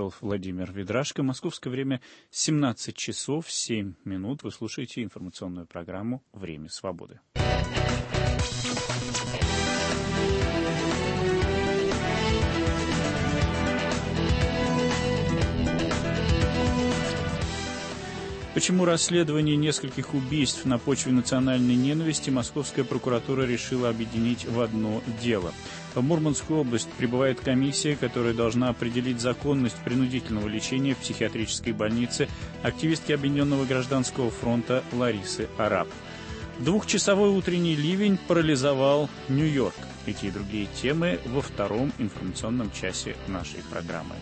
приехал Владимир Ведрашко. Московское время 17 часов 7 минут. Вы слушаете информационную программу «Время свободы». Почему расследование нескольких убийств на почве национальной ненависти московская прокуратура решила объединить в одно дело? В Мурманскую область прибывает комиссия, которая должна определить законность принудительного лечения в психиатрической больнице активистки Объединенного гражданского фронта Ларисы Арап. Двухчасовой утренний ливень парализовал Нью-Йорк. Эти и другие темы во втором информационном часе нашей программы.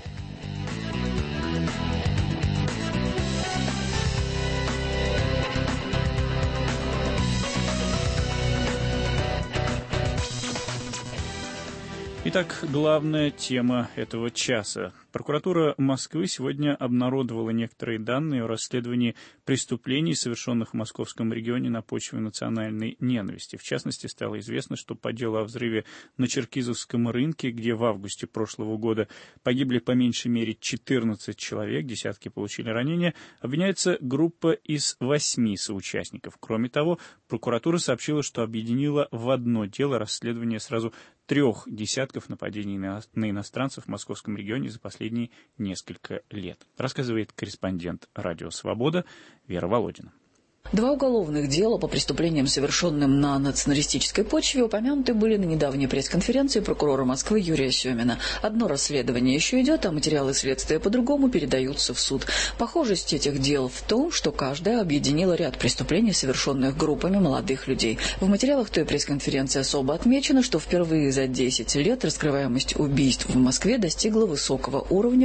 Итак, главная тема этого часа. Прокуратура Москвы сегодня обнародовала некоторые данные о расследовании преступлений, совершенных в московском регионе на почве национальной ненависти. В частности, стало известно, что по делу о взрыве на Черкизовском рынке, где в августе прошлого года погибли по меньшей мере 14 человек, десятки получили ранения, обвиняется группа из 8 соучастников. Кроме того, прокуратура сообщила, что объединила в одно дело расследование сразу 3 десятков нападений на иностранцев в московском регионе за последние несколько лет, рассказывает корреспондент «Радио Свобода» Вера Володина. 2 уголовных дела по преступлениям, совершенным на националистической почве, упомянуты были на недавней пресс-конференции прокурора Москвы Юрия Семина. Одно расследование еще идет, а материалы следствия по-другому передаются в суд. Похожесть этих дел в том, что каждая объединила ряд преступлений, совершенных группами молодых людей. В материалах той пресс-конференции особо отмечено, что впервые за 10 лет раскрываемость убийств в Москве достигла высокого уровня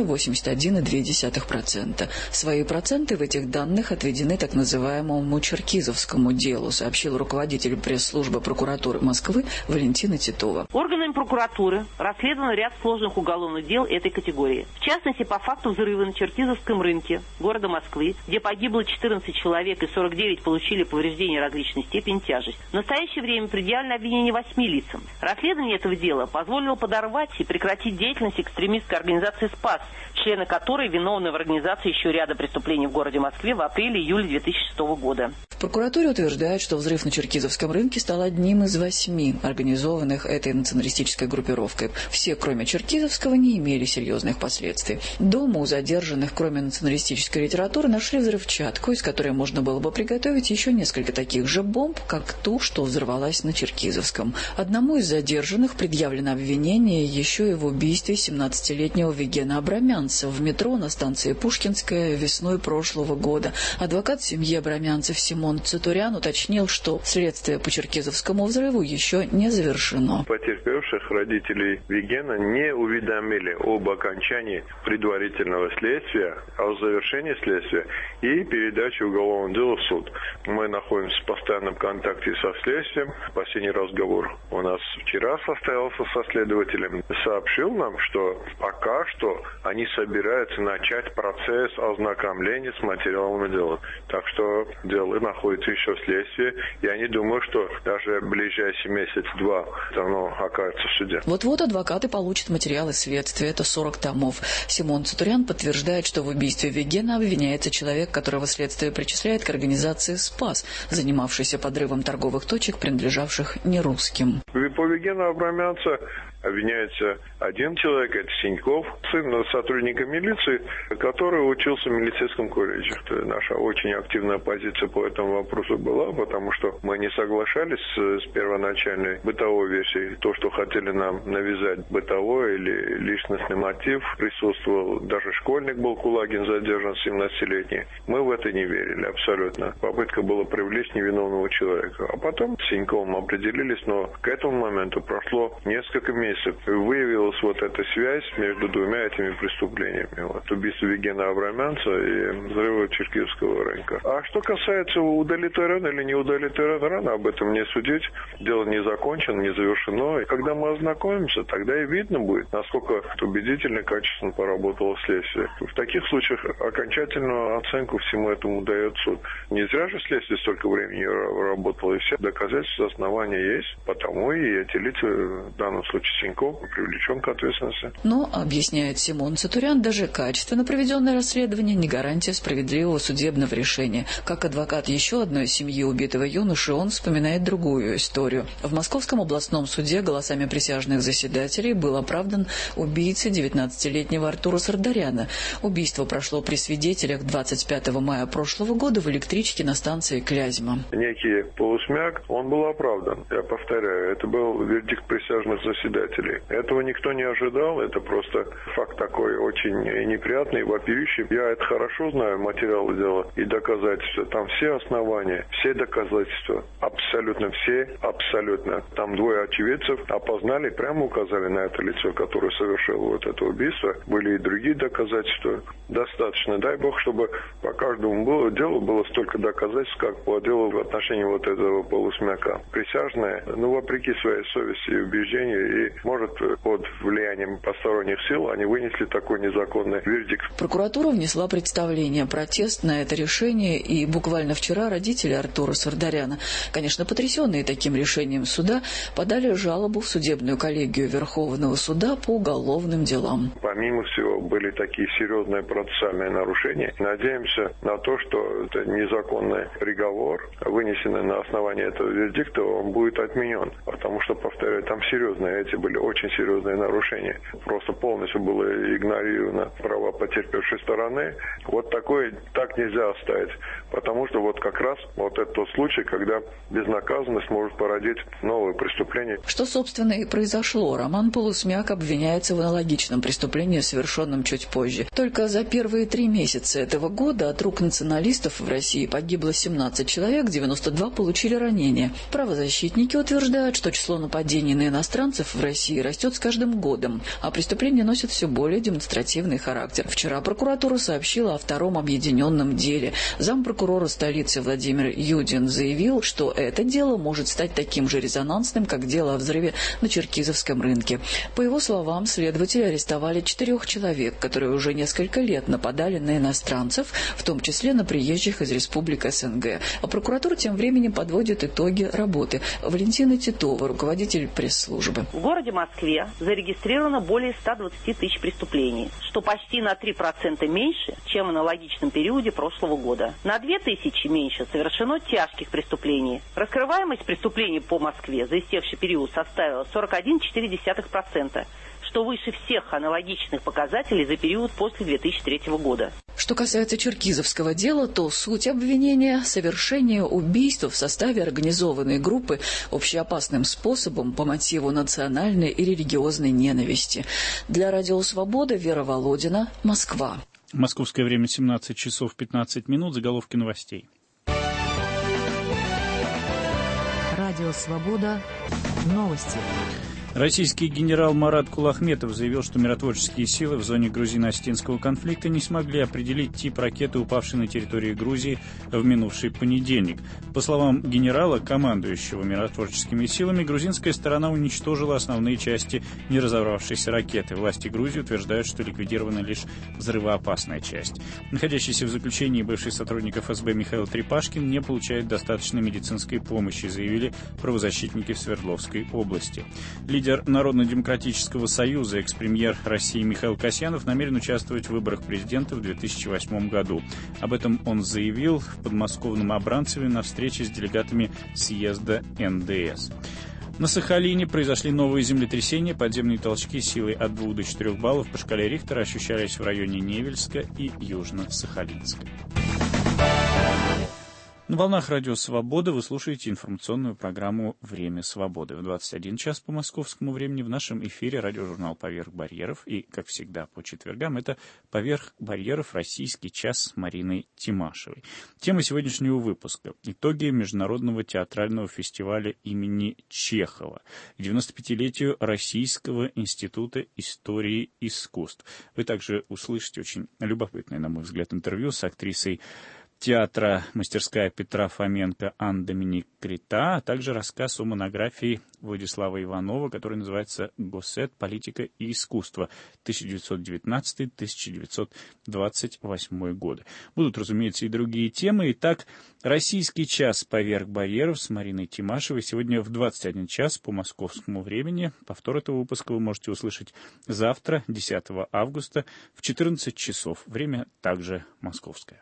81,2%. Свои проценты в этих данных отведены так называемому Черкизовскому делу, сообщил руководитель пресс-службы прокуратуры Москвы Валентина Титова. Органами прокуратуры расследован ряд сложных уголовных дел этой категории. В частности, по факту взрыва на Черкизовском рынке города Москвы, где погибло 14 человек и 49 получили повреждения различной степени тяжести. В настоящее время предъявлено обвинение 8 лицам. Расследование этого дела позволило подорвать и прекратить деятельность экстремистской организации «Спас», члены которой виновны в организации еще ряда преступлений в городе Москве в апреле-июле 2006 года. В прокуратуре утверждают, что взрыв на Черкизовском рынке стал одним из 8 организованных этой националистической группировкой. Все, кроме Черкизовского, не имели серьезных последствий. Дома у задержанных, кроме националистической литературы, нашли взрывчатку, из которой можно было бы приготовить еще несколько таких же бомб, как ту, что взорвалась на Черкизовском. Одному из задержанных предъявлено обвинение еще и в убийстве 17-летнего Вигена Абрамянца в метро на станции Пушкинская весной прошлого года. Адвокат семьи Абрамянцев Симон Цитурян уточнил, что следствие по Черкизовскому взрыву еще не завершено. Потерпевших родителей Вигена не уведомили об окончании предварительного следствия, о завершении следствия и передаче уголовного дела в суд. Мы находимся в постоянном контакте со следствием. Последний разговор у нас вчера состоялся со следователем. Сообщил нам, что пока что они собираются начать процесс ознакомления с материалами дела. Так что дело находится еще в следствии. Я не думаю, что даже в ближайший месяц-два оно окажется в суде. Вот-вот адвокаты получат материалы следствия. Это 40 томов. Симон Цитурян подтверждает, что в убийстве Вигена обвиняется человек, которого следствие причисляет к организации «Спас», занимавшейся подрывом торговых точек, принадлежавших нерусским. По Вигену Абрамянца обвиняется один человек, это Синьков, сын сотрудника милиции, который учился в милицейском колледже. Наша очень активная позиция по этому вопросу была, потому что мы не соглашались с первоначальной бытовой версией. То, что хотели нам навязать бытовой или личностный мотив, присутствовал, даже школьник был, Кулагин, задержан 17-летний. Мы в это не верили абсолютно. Попытка была привлечь невиновного человека. А потом с Синьковым определились, но к этому моменту прошло несколько месяцев. Выявилась вот эта связь между двумя этими преступлениями. Вот, убийство Вигена Абрамянца и взрыва Черкизовского рынка. А что касается удовлетворен или не удовлетворен, рано об этом не судить. Дело не закончено, не завершено. И когда мы ознакомимся, тогда и видно будет, насколько убедительно и качественно поработало следствие. В таких случаях окончательную оценку всему этому дает суд. Не зря же следствие столько времени работало, и все доказательства, основания есть. Потому и эти лица, в данном случае Синьков, привлечен к ответственности. Но, объясняет Симон Цатурян, даже качественно проведенное расследование не гарантия справедливого судебного решения. Как адвокат еще одной семьи убитого юноши, он вспоминает другую историю. В Московском областном суде голосами присяжных заседателей был оправдан убийца 19-летнего Артура Сардаряна. Убийство прошло при свидетелях 25 мая прошлого года в электричке на станции Клязьма. Некий Полусмяк, он был оправдан. Я повторяю, это был вердикт присяжных заседателей. Этого никто не ожидал, это просто факт такой очень неприятный, вопиющий. Я это хорошо знаю, материалы дела и доказательства. Там все основания, все доказательства, абсолютно все, абсолютно. Там двое очевидцев опознали, прямо указали на это лицо, которое совершило вот это убийство. Были и другие доказательства. Достаточно. Дай бог, чтобы по каждому делу было столько доказательств, как по делу в отношении вот этого Полусмяка. Присяжные, вопреки своей совести и убеждению, и, может, под влиянием посторонних сил, они вынесли такой незаконный вердикт. Прокуратура внесла представление, протест на это решение, и буквально вчера родители Артура Сардаряна, конечно, потрясенные таким решением суда, подали жалобу в судебную коллегию Верховного суда по уголовным делам. Помимо всего, были такие серьезные процессуальные нарушения. Надеемся на то, что это незаконный приговор, вынесенный на основании этого вердикта, он будет отменен. Потому что, повторяю, там серьезные, эти были очень серьезные нарушения. Просто полностью было игнорировано права потерпевшей стороны. Вот такое так нельзя оставить. Потому что вот как раз вот это тот случай, когда безнаказанность может породить новые преступления. Что, собственно, и произошло. Роман Полусмяк обвиняется в аналогичном преступлении, совершенном чуть позже. Только за первые 3 месяца этого года от рук националистов в России погибло 17 человек, 92 получили ранения. Правозащитники утверждают, что число нападений на иностранцев в России растет с каждым годом, а преступления носят все более демонстративный характер. Вчера прокуратура сообщила о втором объединенном деле. Зампрокурора столицы Владимир Юдин заявил, что это дело может стать таким же резонансным, как дело о взрыве на Черкизовском рынке. По его словам, следователи арестовали 4 человек, которые уже несколько лет нападали на иностранцев, в том числе на приезжих из республик СНГ. А прокуратура тем временем подводит итоги работы. Валентина Титова, руководитель пресс-службы. В городе Москве зарегистрировано более 120 тысяч преступлений, что почти на 3% меньше, чем в аналогичном периоде прошлого года. На 2000 меньше совершено тяжких преступлений. Раскрываемость преступлений по Москве за истекший период составила 41,4%, что выше всех аналогичных показателей за период после 2003 года. Что касается черкизовского дела, то суть обвинения – совершение убийства в составе организованной группы общеопасным способом по мотиву национальной и религиозной ненависти. Для Радио Свобода Вера Володина, Москва. Московское время 17 часов 15 минут. Заголовки новостей. Радио Свобода. Новости. Российский генерал Марат Кулахметов заявил, что миротворческие силы в зоне грузино-осетинского конфликта не смогли определить тип ракеты, упавшей на территории Грузии в минувший понедельник. По словам генерала, командующего миротворческими силами, грузинская сторона уничтожила основные части неразорвавшейся ракеты. Власти Грузии утверждают, что ликвидирована лишь взрывоопасная часть. Находящийся в заключении бывший сотрудник ФСБ Михаил Трепашкин не получает достаточной медицинской помощи, заявили правозащитники в Свердловской области. Лидер Народно-демократического союза, экс-премьер России Михаил Касьянов намерен участвовать в выборах президента в 2008 году. Об этом он заявил в подмосковном Абранцеве на встрече с делегатами съезда НДС. На Сахалине произошли новые землетрясения. Подземные толчки силой от 2 до 4 баллов по шкале Рихтера ощущались в районе Невельска и Южно-Сахалинска. На волнах Радио Свобода вы слушаете информационную программу «Время свободы». В 21 час по московскому времени в нашем эфире радиожурнал «Поверх барьеров». И, как всегда, по четвергам это «Поверх барьеров. Российский час» с Мариной Тимашевой. Тема сегодняшнего выпуска – итоги Международного театрального фестиваля имени Чехова к 95-летию Российского института истории искусств. Вы также услышите очень любопытное, на мой взгляд, интервью с актрисой театра «Мастерская Петра Фоменко Ан-Доминик Крита», а также рассказ о монографии Владислава Иванова, который называется «Госсет. Политика и искусство. 1919-1928 годы». Будут, разумеется, и другие темы. Итак, «Российский час. Поверх барьеров» с Мариной Тимашевой сегодня в 21 час по московскому времени. Повтор этого выпуска вы можете услышать завтра, 10 августа, в 14 часов. Время также московское.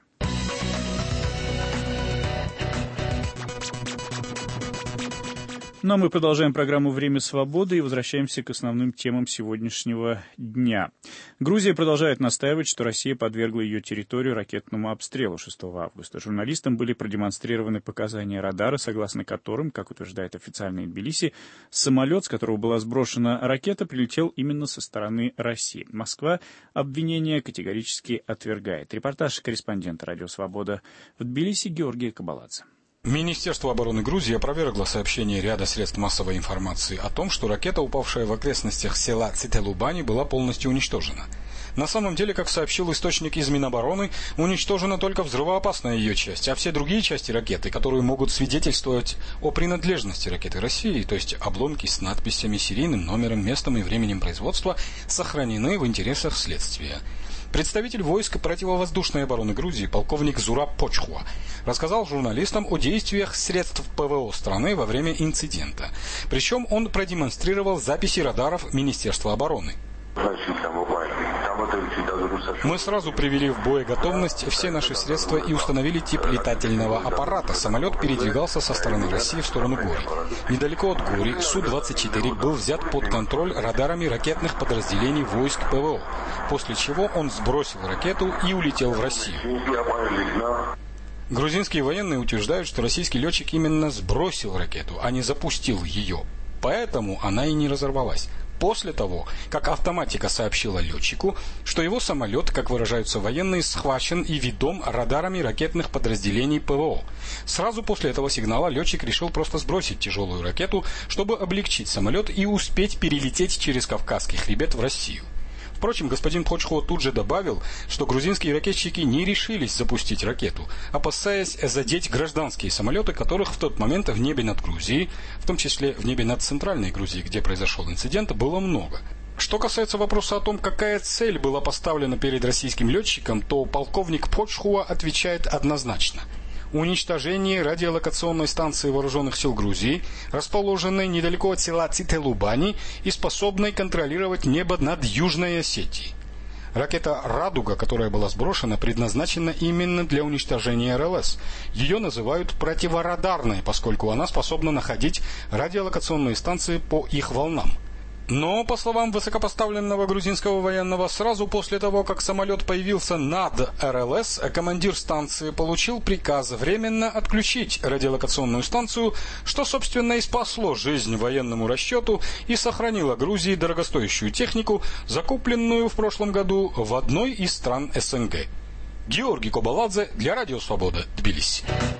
Ну а мы продолжаем программу «Время свободы» и возвращаемся к основным темам сегодняшнего дня. Грузия продолжает настаивать, что Россия подвергла ее территорию ракетному обстрелу 6 августа. Журналистам были продемонстрированы показания радара, согласно которым, как утверждает официальный Тбилиси, самолет, с которого была сброшена ракета, прилетел именно со стороны России. Москва обвинение категорически отвергает. Репортаж корреспондента «Радио Свобода» в Тбилиси Георгия Кабаладзе. Министерство обороны Грузии опровергло сообщение ряда средств массовой информации о том, что ракета, упавшая в окрестностях села Цителубани, была полностью уничтожена. На самом деле, как сообщил источник из Минобороны, уничтожена только взрывоопасная ее часть, а все другие части ракеты, которые могут свидетельствовать о принадлежности ракеты России, то есть обломки с надписями, серийным номером, местом и временем производства, сохранены в интересах следствия. Представитель войск противовоздушной обороны Грузии, полковник Зураб Почхуа, рассказал журналистам о действиях средств ПВО страны во время инцидента. Причем он продемонстрировал записи радаров Министерства обороны. Мы сразу привели в боеготовность все наши средства и установили тип летательного аппарата. Самолет передвигался со стороны России в сторону Гори. Недалеко от Гори Су-24 был взят под контроль радарами ракетных подразделений войск ПВО, после чего он сбросил ракету и улетел в Россию. Грузинские военные утверждают, что российский летчик именно сбросил ракету, а не запустил ее. Поэтому она и не разорвалась. После того, как автоматика сообщила летчику, что его самолет, как выражаются военные, схвачен и ведом радарами ракетных подразделений ПВО. Сразу после этого сигнала летчик решил просто сбросить тяжелую ракету, чтобы облегчить самолет и успеть перелететь через Кавказский хребет в Россию. Впрочем, господин Почхуа тут же добавил, что грузинские ракетчики не решились запустить ракету, опасаясь задеть гражданские самолеты, которых в тот момент в небе над Грузией, в том числе в небе над Центральной Грузией, где произошел инцидент, было много. Что касается вопроса о том, какая цель была поставлена перед российским летчиком, то полковник Почхуа отвечает однозначно. Уничтожение радиолокационной станции вооруженных сил Грузии, расположенной недалеко от села Цителубани и способной контролировать небо над Южной Осетией. Ракета «Радуга», которая была сброшена, предназначена именно для уничтожения РЛС. Ее называют противорадарной, поскольку она способна находить радиолокационные станции по их волнам. Но, по словам высокопоставленного грузинского военного, сразу после того, как самолет появился над РЛС, командир станции получил приказ временно отключить радиолокационную станцию, что, собственно, и спасло жизнь военному расчету и сохранило Грузии дорогостоящую технику, закупленную в прошлом году в одной из стран СНГ. Георгий Кабаладзе для Радио Свобода, Тбилиси.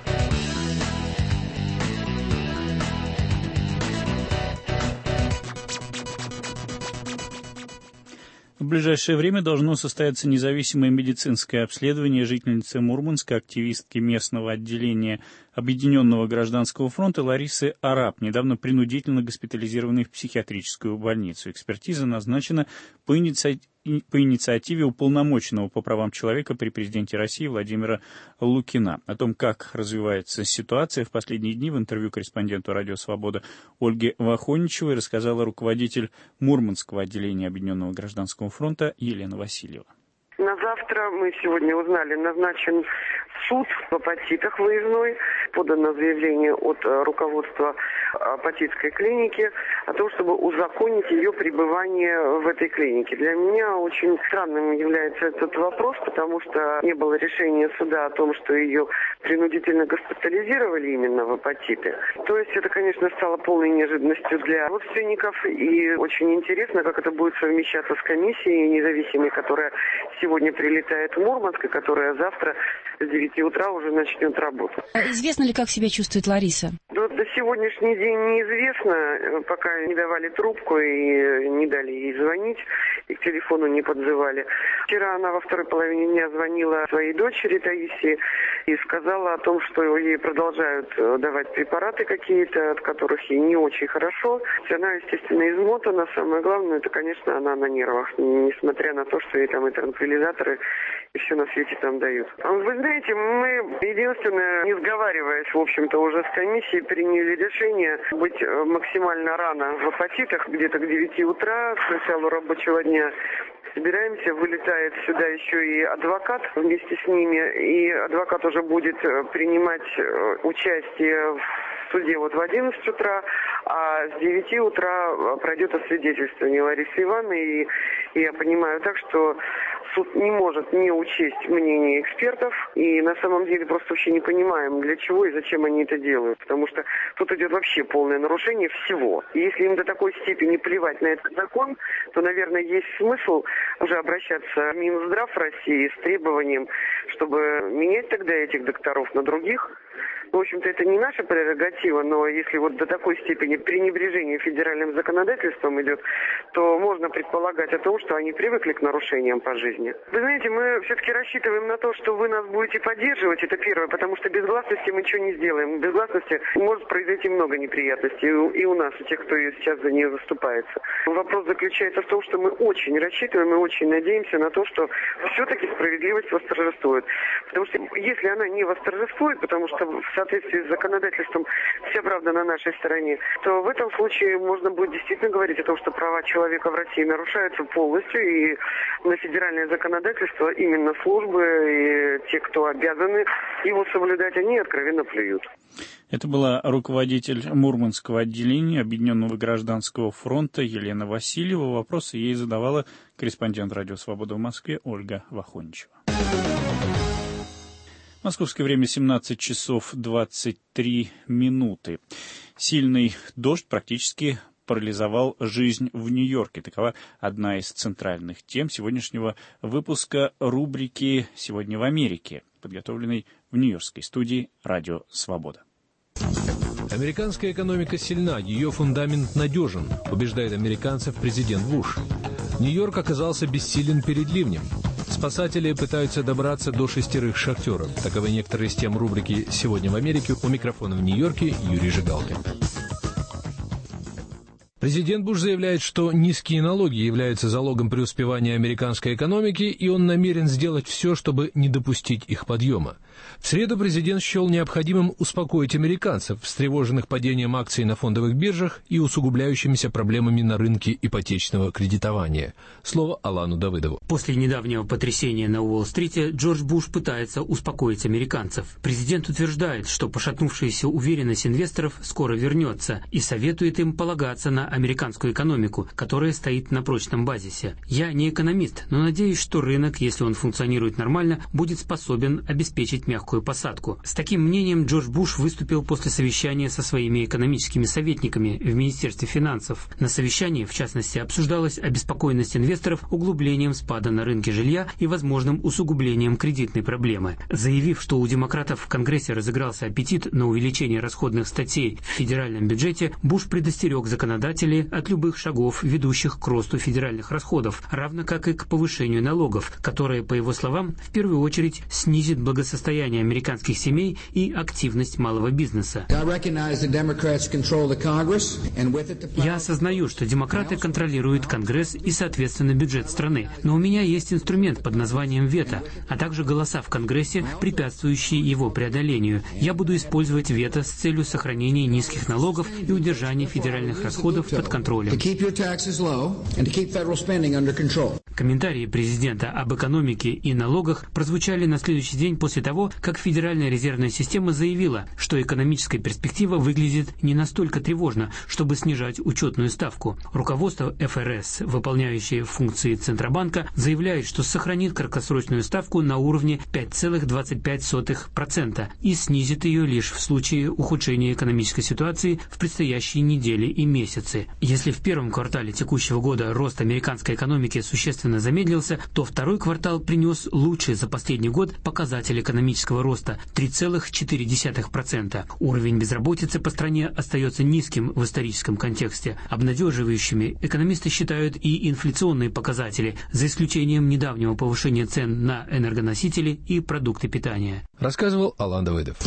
В ближайшее время должно состояться независимое медицинское обследование жительницы Мурманска, активистки местного отделения Объединенного гражданского фронта Ларисы Араб, недавно принудительно госпитализированной в психиатрическую больницу. Экспертиза назначена по инициативе уполномоченного по правам человека при президенте России Владимира Лукина. О том, как развивается ситуация в последние дни, в интервью корреспонденту «Радио Свобода» Ольге Вахоничевой рассказала руководитель Мурманского отделения Объединенного гражданского фронта Елена Васильева. На завтра, мы сегодня узнали, назначен суд в апатитах выездной. Подано заявление от руководства апатитской клиники о том, чтобы узаконить ее пребывание в этой клинике. Для меня очень странным является этот вопрос, потому что не было решения суда о том, что ее принудительно госпитализировали именно в апатиты. То есть это, конечно, стало полной неожиданностью для родственников. И очень интересно, как это будет совмещаться с комиссией независимой, которая сегодня прилетает в Мурманск, и которая завтра с 9 утра уже начнет работу. Известно ли, как себя чувствует Лариса? До сегодняшний день неизвестно, пока не давали трубку и не дали ей звонить, и к телефону не подзывали. Вчера она во второй половине дня звонила своей дочери Таисии и сказала о том, что ей продолжают давать препараты какие-то, от которых ей не очень хорошо. Она, естественно, измотана. Самое главное, это, конечно, она на нервах, несмотря на то, что ей там и транквилизаторы, и все на свете там дают. Вы знаете, мы, единственное, не сговариваясь, в общем-то, уже с комиссией, приняли решение быть максимально рано в апатитах, где-то к 9 утра, к началу рабочего дня. Собираемся, вылетает сюда еще и адвокат вместе с ними, и адвокат уже будет принимать участие в суде вот в 11 утра, а с 9 утра пройдет освидетельствование Ларисы Ивановны, и я понимаю так, что суд не может не учесть мнение экспертов, и на самом деле просто вообще не понимаем, для чего и зачем они это делают, потому что тут идет вообще полное нарушение всего. И если им до такой степени плевать на этот закон, то, наверное, есть смысл уже обращаться в Минздрав России с требованием, чтобы менять тогда этих докторов на других. В общем-то, это не наша прерогатива, но если вот до такой степени пренебрежения федеральным законодательством идет, то можно предполагать о том, что они привыкли к нарушениям по жизни. Вы знаете, мы все-таки рассчитываем на то, что вы нас будете поддерживать, это первое, потому что без гласности мы ничего не сделаем. Без гласности может произойти много неприятностей и у нас, у тех, кто сейчас за нее заступается. Вопрос заключается в том, что мы очень рассчитываем и очень надеемся на то, что все-таки справедливость восторжествует. Потому что если она не восторжествует, потому что в соответствии с законодательством вся правда на нашей стороне, то в этом случае можно будет действительно говорить о том, что права человека в России нарушаются полностью, и на федеральное законодательство именно службы и те, кто обязаны его соблюдать, они откровенно плюют. Это была руководитель Мурманского отделения Объединенного гражданского фронта Елена Васильева. Вопросы ей задавала корреспондент «Радио Свобода» в Москве Ольга Вахончева. Московское время 17 часов 23 минуты. Сильный дождь практически парализовал жизнь в Нью-Йорке. Такова одна из центральных тем сегодняшнего выпуска рубрики «Сегодня в Америке», подготовленной в нью-йоркской студии «Радио Свобода». Американская экономика сильна, ее фундамент надежен, убеждает американцев президент Буш. Нью-Йорк оказался бессилен перед ливнем. Спасатели пытаются добраться до 6 шахтеров. Таковы некоторые из тем рубрики «Сегодня в Америке». У микрофона в Нью-Йорке Юрий Жигалкин. Президент Буш заявляет, что низкие налоги являются залогом преуспевания американской экономики, и он намерен сделать все, чтобы не допустить их подъема. В среду президент счел необходимым успокоить американцев, встревоженных падением акций на фондовых биржах и усугубляющимися проблемами на рынке ипотечного кредитования. Слово Алану Давыдову. После недавнего потрясения на Уолл-стрите Джордж Буш пытается успокоить американцев. Президент утверждает, что пошатнувшаяся уверенность инвесторов скоро вернется, и советует им полагаться на американскую экономику, которая стоит на прочном базисе. «Я не экономист, но надеюсь, что рынок, если он функционирует нормально, будет способен обеспечить мягкую посадку». С таким мнением Джордж Буш выступил после совещания со своими экономическими советниками в Министерстве финансов. На совещании, в частности, обсуждалась обеспокоенность инвесторов углублением спада на рынке жилья и возможным усугублением кредитной проблемы. Заявив, что у демократов в Конгрессе разыгрался аппетит на увеличение расходных статей в федеральном бюджете, Буш предостерег законодателей от любых шагов, ведущих к росту федеральных расходов, равно как и к повышению налогов, которые, по его словам, в первую очередь снизит благосостояние американских семей и активность малого бизнеса. Я осознаю, что демократы контролируют Конгресс и, соответственно, бюджет страны, но у меня есть инструмент под названием вето, а также голоса в Конгрессе, препятствующие его преодолению. Я буду использовать вето с целью сохранения низких налогов и удержания федеральных расходов под контролем. Комментарии президента об экономике и налогах прозвучали на следующий день после того, как Федеральная резервная система заявила, что экономическая перспектива выглядит не настолько тревожно, чтобы снижать учетную ставку. Руководство ФРС, выполняющее функции Центробанка, заявляет, что сохранит краткосрочную ставку на уровне 5,25% и снизит ее лишь в случае ухудшения экономической ситуации в предстоящие недели и месяцы. Если в первом квартале текущего года рост американской экономики существенно существенно замедлился, то второй квартал принес лучший за последний год показатель экономического роста – 3,4%. Уровень безработицы по стране остается низким в историческом контексте. Обнадеживающими экономисты считают и инфляционные показатели, за исключением недавнего повышения цен на энергоносители и продукты питания. Рассказывал Алан Давыдов.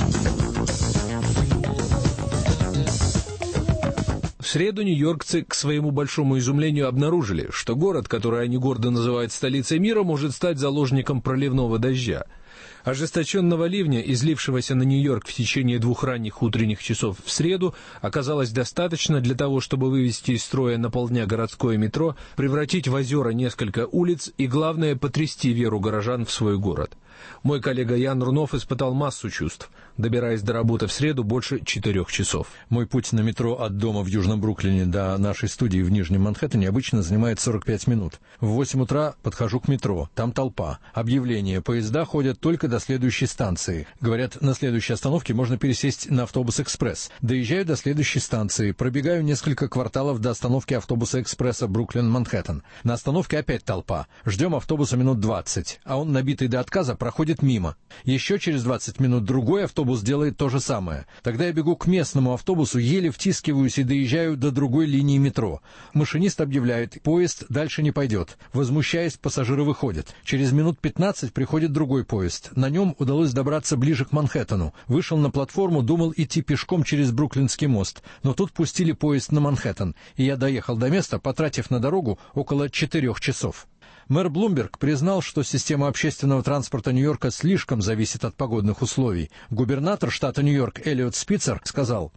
В среду нью-йоркцы, к своему большому изумлению, обнаружили, что город, который они гордо называют столицей мира, может стать заложником проливного дождя. Ожесточенного ливня, излившегося на Нью-Йорк в течение 2 ранних утренних часов в среду, оказалось достаточно для того, чтобы вывести из строя на полдня городское метро, превратить в озера несколько улиц и, главное, потрясти веру горожан в свой город. Мой коллега Ян Рунов испытал массу чувств, добираясь до работы в среду больше 4 часов. Мой путь на метро от дома в Южном Бруклине до нашей студии в Нижнем Манхэттене обычно занимает 45 минут. В 8 утра подхожу к метро, там толпа. Объявление: поезда ходят только до следующей станции. Говорят, на следующей остановке можно пересесть на автобус-экспресс. Доезжаю до следующей станции, пробегаю несколько кварталов до остановки автобуса-экспресса Бруклин-Манхэттен. На остановке опять толпа. Ждем автобуса минут 20, а он, набитый до отказа, проходит мимо. Еще через 20 минут другой автобус делает то же самое. Тогда я бегу к местному автобусу, еле втискиваюсь и доезжаю до другой линии метро. Машинист объявляет: поезд дальше не пойдет. Возмущаясь, пассажиры выходят. Через минут 15 приходит другой поезд. На нем удалось добраться ближе к Манхэттену. Вышел на платформу, думал идти пешком через Бруклинский мост. Но тут пустили поезд на Манхэттен, и я доехал до места, потратив на дорогу около 4 часов. Мэр Блумберг признал, что система общественного транспорта Нью-Йорка слишком зависит от погодных условий. Губернатор штата Нью-Йорк Эллиот Спицер сказал: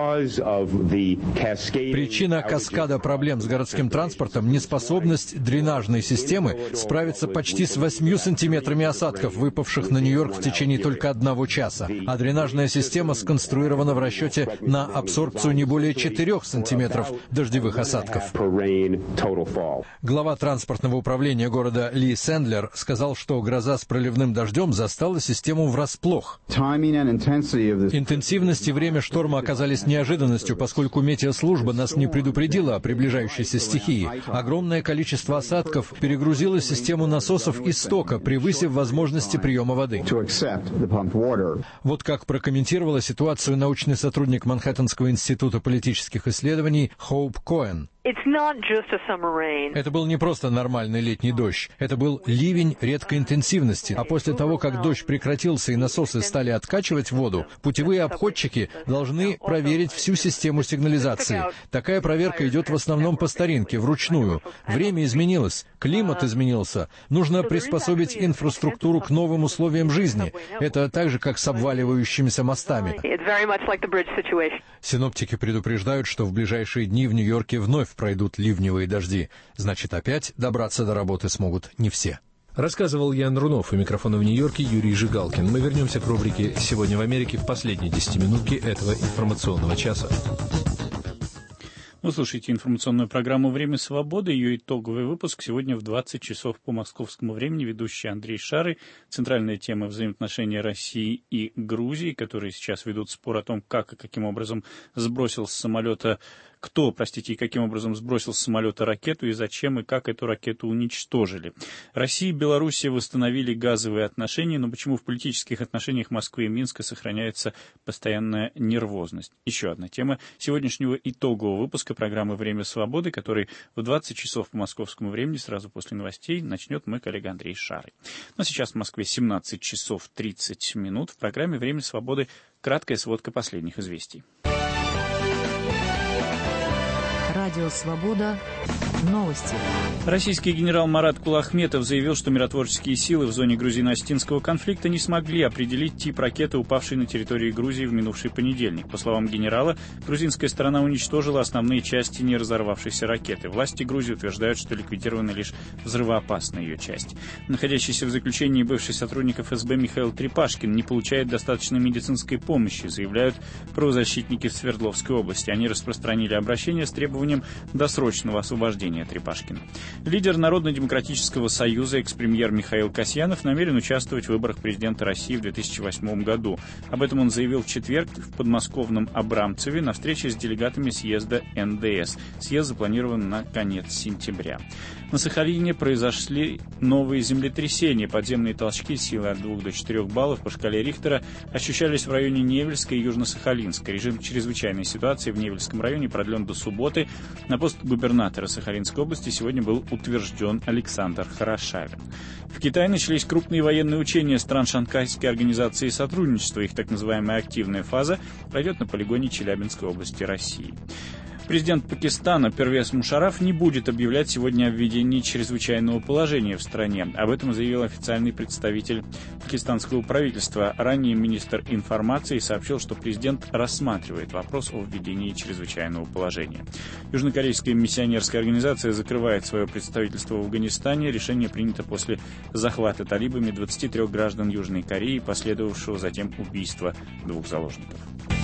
«Причина каскада проблем с городским транспортом – неспособность дренажной системы справиться почти с 8 сантиметрами осадков, выпавших на Нью-Йорк в течение только 1 часа. А дренажная система сконструирована в расчете на абсорбцию не более 4 сантиметров дождевых осадков». Глава транспортного управления города Ли Сэндлер сказал, что гроза с проливным дождем застала систему врасплох. Интенсивность и время шторма оказались неожиданностью, поскольку метеослужба нас не предупредила о приближающейся стихии. Огромное количество осадков перегрузило систему насосов из стока, превысив возможности приема воды. Вот как прокомментировала ситуацию научный сотрудник Манхэттенского института политических исследований Хоуп Коэн. Это был не просто нормальный летний дождь, это был ливень редкой интенсивности. А после того, как дождь прекратился и насосы стали откачивать воду, путевые обходчики должны проверить всю систему сигнализации. Такая проверка идет в основном по старинке, вручную. Время изменилось, климат изменился. Нужно приспособить инфраструктуру к новым условиям жизни. Это так же, как с обваливающимися мостами. Синоптики предупреждают, что в ближайшие дни в Нью-Йорке вновь пройдут ливневые дожди. Значит, опять добраться до работы смогут не все. Рассказывал Ян Рунов. У микрофона в Нью-Йорке Юрий Жигалкин. Мы вернемся к рубрике «Сегодня в Америке» в последней 10-минутке этого информационного часа. Вы слушаете информационную программу «Время свободы». Ее итоговый выпуск сегодня в 20 часов по московскому времени. Ведущий Андрей Шарый. Центральная тема взаимоотношения России и Грузии, которые сейчас ведут спор о том, как и каким образом сбросил с самолета и каким образом сбросил с самолета ракету, и зачем, и как эту ракету уничтожили. Россия и Белоруссия восстановили газовые отношения, но почему в политических отношениях Москвы и Минска сохраняется постоянная нервозность? Еще одна тема сегодняшнего итогового выпуска программы «Время свободы», который в 20 часов по московскому времени, сразу после новостей, начнет мой коллега Андрей Шарый. Но сейчас в Москве 17 часов 30 минут. В программе «Время свободы» краткая сводка последних известий. Радио «Свобода». Новости. Российский генерал Марат Кулахметов заявил, что миротворческие силы в зоне грузино-осетинского конфликта не смогли определить тип ракеты, упавшей на территории Грузии в минувший понедельник. По словам генерала, грузинская сторона уничтожила основные части не разорвавшейся ракеты. Власти Грузии утверждают, что ликвидирована лишь взрывоопасная ее часть. Находящийся в заключении бывший сотрудник ФСБ Михаил Трепашкин не получает достаточной медицинской помощи, заявляют правозащитники в Свердловской области. Они распространили обращение с требованием досрочного освобождения Ксения Требашкина. Лидер Народно-демократического союза, экс-премьер Михаил Касьянов, намерен участвовать в выборах президента России в 2008 году. Об этом он заявил в четверг в подмосковном Абрамцеве на встрече с делегатами съезда НДС. Съезд запланирован на конец сентября. На Сахалине произошли новые землетрясения. Подземные толчки силой от 2 до 4 баллов по шкале Рихтера ощущались в районе Невельска и Южно-Сахалинска. Режим чрезвычайной ситуации в Невельском районе продлен до субботы. На пост губернатора Сахалинской области сегодня был утвержден Александр Хорошавин. В Китае начались крупные военные учения стран Шанхайской организации сотрудничества. Их так называемая активная фаза пройдет на полигоне Челябинской области России. Президент Пакистана Первез Мушарраф не будет объявлять сегодня о введении чрезвычайного положения в стране. Об этом заявил официальный представитель пакистанского правительства. Ранее министр информации сообщил, что президент рассматривает вопрос о введении чрезвычайного положения. Южнокорейская миссионерская организация закрывает свое представительство в Афганистане. Решение принято после захвата талибами 23 граждан Южной Кореи, последовавшего затем убийства 2 заложников.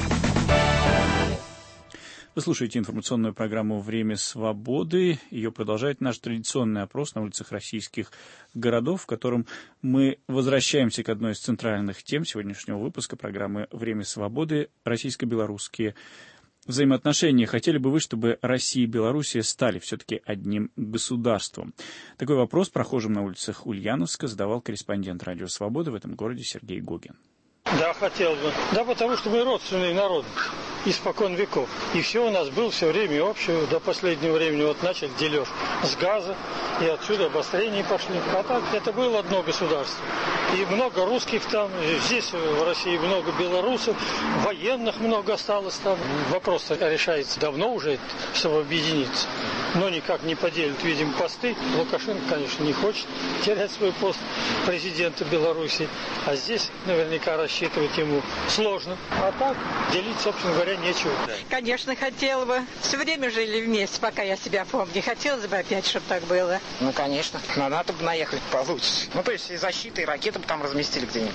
Вы слушаете информационную программу «Время свободы». Ее продолжает наш традиционный опрос на улицах российских городов, в котором мы возвращаемся к одной из центральных тем сегодняшнего выпуска программы «Время свободы» – российско-белорусские взаимоотношения. Хотели бы вы, чтобы Россия и Белоруссия стали все-таки одним государством? Такой вопрос прохожим на улицах Ульяновска задавал корреспондент «Радио Свобода» в этом городе Сергей Гогин. Да, хотел бы. Да, потому что мы родственный народ испокон веков. И все у нас было все время общее. До последнего времени вот начали дележ с газа. И отсюда обострения пошли. А так это было одно государство. И много русских там. И здесь в России много белорусов. Военных много осталось там. Вопрос решается давно уже, чтобы объединиться. Но никак не поделят, видимо, посты. Лукашенко, конечно, не хочет терять свой пост президента Беларуси. А здесь наверняка рассчитывать ему сложно. А так делить, собственно говоря, нечего. Конечно, хотела бы. Все время жили вместе, пока я себя помню. Хотелось бы опять, чтобы так было. Ну, конечно. На НАТО бы наехать получше. Ну, то есть и защиты, и ракеты бы там разместили где-нибудь.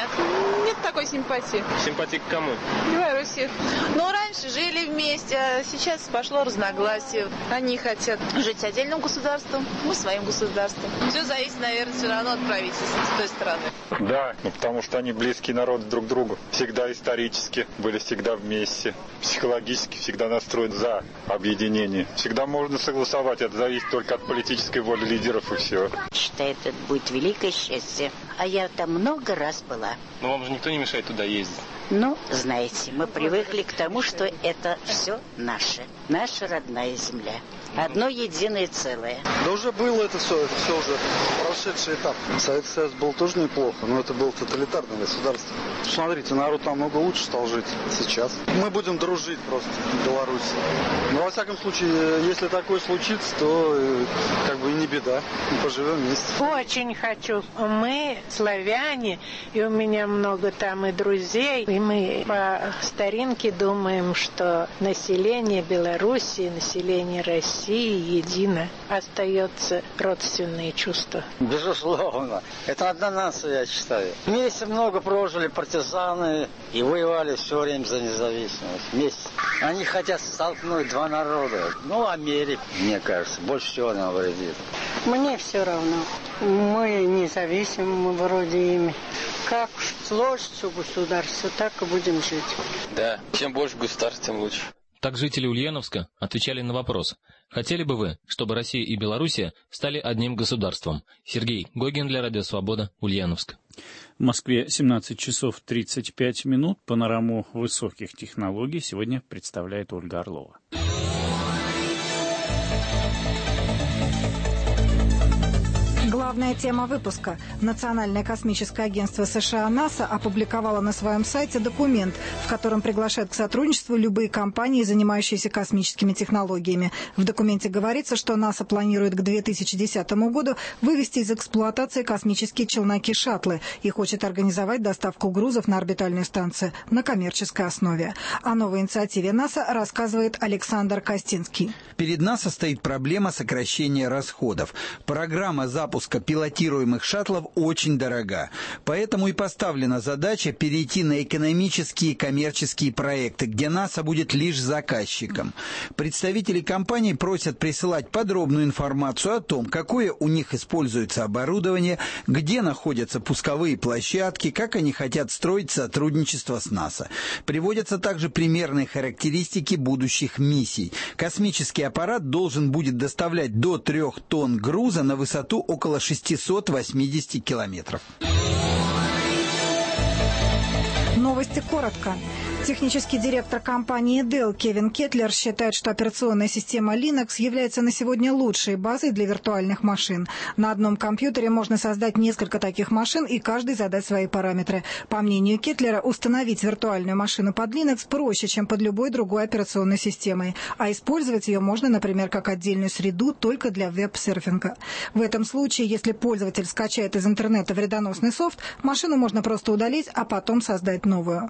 Нет такой симпатии. Симпатии к кому? Беларуси. Но раньше жили вместе, а сейчас пошло разногласие. Они хотят жить отдельным государством, мы своим государством. Все зависит, наверное, все равно от правительства с той стороны. Да, потому что они близкие народы друг к другу. Всегда исторически были всегда вместе. Психологически всегда настроены за объединение. Всегда можно согласовать, это зависит только от политической воли лидеров и все. Считаю, это будет великое счастье. А я там много раз была. Но вам же никто не мешает туда ездить. Ну, знаете, мы привыкли к тому, что это все наше. Наша родная земля. Одно единое целое. Да уже было это все уже прошедший этап. Советский Союз был тоже неплохо, но это было тоталитарное государство. Смотрите, народ намного лучше стал жить сейчас. Мы будем дружить просто в Беларуси. Но во всяком случае, если такое случится, то как бы и не беда. Мы поживем вместе. Очень хочу. Мы славяне, и у меня много там и друзей. И мы по старинке думаем, что население Беларуси, население России едино. Остается родственные чувства. Безусловно. Это одна нация, я считаю. Вместе много прожили партизаны и воевали все время за независимость. Вместе. Они хотят столкнуть два народа. Ну, Америка, мне кажется, больше всего нам вредит. Мне все равно. Мы независимы, мы вроде ими. Как сложится государство, так и будем жить. Да, чем больше государств, тем лучше. Так жители Ульяновска отвечали на вопрос: хотели бы вы, чтобы Россия и Белоруссия стали одним государством? Сергей Гогин для Радио Свобода, Ульяновск. В Москве 17 часов 35 минут. Панораму высоких технологий сегодня представляет Ольга Орлова. Главная тема выпуска. Национальное космическое агентство США НАСА опубликовало на своем сайте документ, в котором приглашает к сотрудничеству любые компании, занимающиеся космическими технологиями. В документе говорится, что НАСА планирует к 2010 году вывести из эксплуатации космические челноки-шаттлы и хочет организовать доставку грузов на орбитальную станцию на коммерческой основе. О новой инициативе НАСА рассказывает Александр Костинский. Перед НАСА стоит проблема сокращения расходов. Программа запуска пилотируемых шаттлов очень дорога. Поэтому и поставлена задача перейти на экономические и коммерческие проекты, где НАСА будет лишь заказчиком. Представители компании просят присылать подробную информацию о том, какое у них используется оборудование, где находятся пусковые площадки, как они хотят строить сотрудничество с НАСА. Приводятся также примерные характеристики будущих миссий. Космический аппарат должен будет доставлять до 3 тонн груза на высоту около 680 километров. Новости коротко. Технический директор компании Dell Кевин Кетлер считает, что операционная система Linux является на сегодня лучшей базой для виртуальных машин. На одном компьютере можно создать несколько таких машин и каждый задать свои параметры. По мнению Кетлера, установить виртуальную машину под Linux проще, чем под любой другой операционной системой. А использовать ее можно, например, как отдельную среду только для веб-серфинга. В этом случае, если пользователь скачает из интернета вредоносный софт, машину можно просто удалить, а потом создать новую.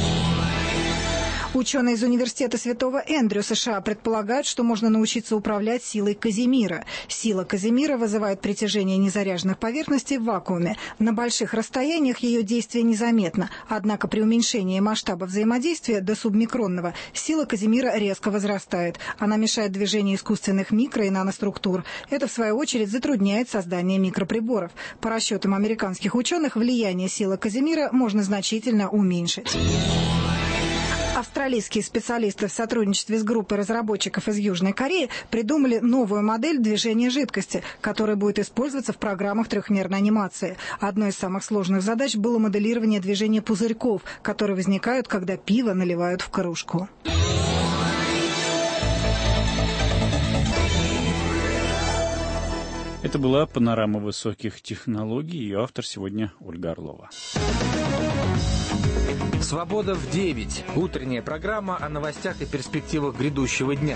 Ученые из Университета Святого Эндрю США предполагают, что можно научиться управлять силой Казимира. Сила Казимира вызывает притяжение незаряженных поверхностей в вакууме. На больших расстояниях ее действие незаметно. Однако при уменьшении масштаба взаимодействия до субмикронного сила Казимира резко возрастает. Она мешает движению искусственных микро- и наноструктур. Это, в свою очередь, затрудняет создание микроприборов. По расчетам американских ученых, влияние силы Казимира можно значительно уменьшить. Австралийские специалисты в сотрудничестве с группой разработчиков из Южной Кореи придумали новую модель движения жидкости, которая будет использоваться в программах трехмерной анимации. Одной из самых сложных задач было моделирование движения пузырьков, которые возникают, когда пиво наливают в кружку. Это была панорама высоких технологий. Ее автор сегодня Ольга Орлова. «Свобода в 9». Утренняя программа о новостях и перспективах грядущего дня.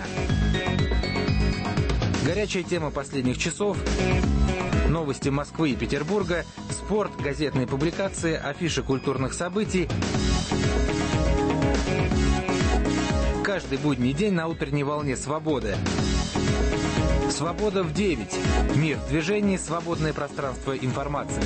Горячая тема последних часов. Новости Москвы и Петербурга. Спорт, газетные публикации, афиши культурных событий. Каждый будний день на утренней волне «Свободы». «Свобода в 9». Мир в движении, свободное пространство информации.